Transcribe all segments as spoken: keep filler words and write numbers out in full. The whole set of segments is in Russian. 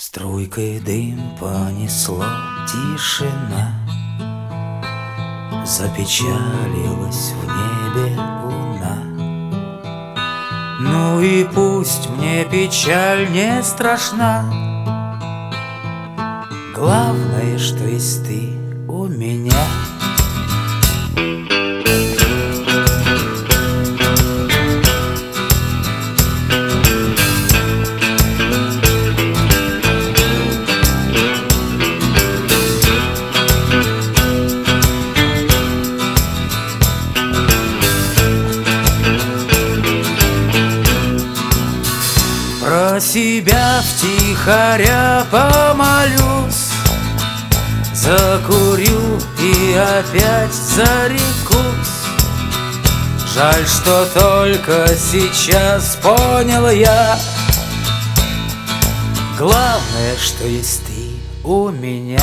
Струйкой дым понесло, тишина, запечалилась в небе луна. Ну и пусть мне печаль не страшна, главное, что есть ты у меня. Про себя втихаря помолюсь, закурю и опять зарекусь. Жаль, что только сейчас понял я, главное, что есть ты у меня.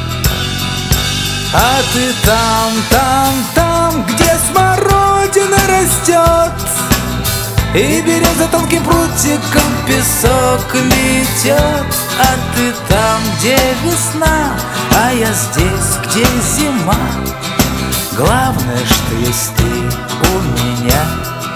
А ты там, там, там, где смородина растет, и береза тонким прутиком песок метет. А ты там, где весна, а я здесь, где зима. Главное, что есть ты у меня.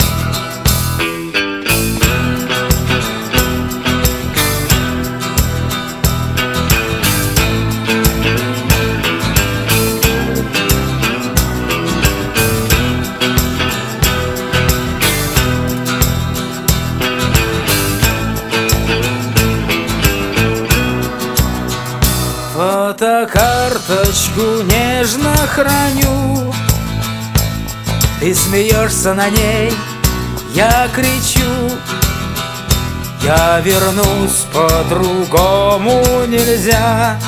Фотокарточку нежно храню, ты смеешься на ней, я кричу. Я вернусь, по-другому нельзя,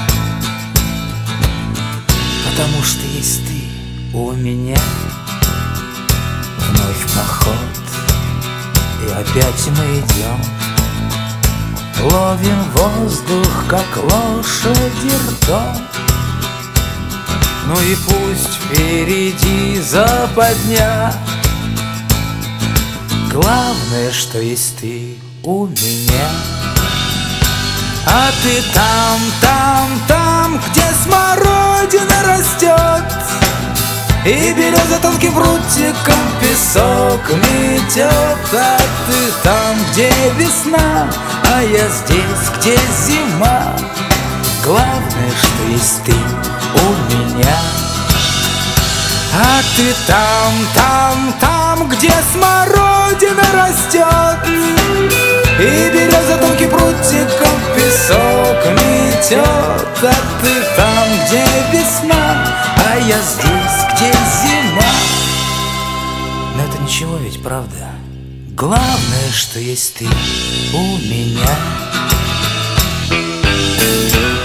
потому что есть ты у меня. Вновь поход, и опять мы идем, ловим воздух, как лошади ртом. Ну и пусть впереди западня, главное, что есть ты у меня. А ты там, там, там, где смородина растет, и береза тонким прутиком песок метет. А ты там, где весна, а я здесь, где зима. Главное, что есть ты у меня. А ты там, там, там, где смородина растет, и береза тонким прутиком песок метет. А ты там, где весна, а я здесь, где зима. Но это ничего ведь, правда? Главное, что есть ты у меня.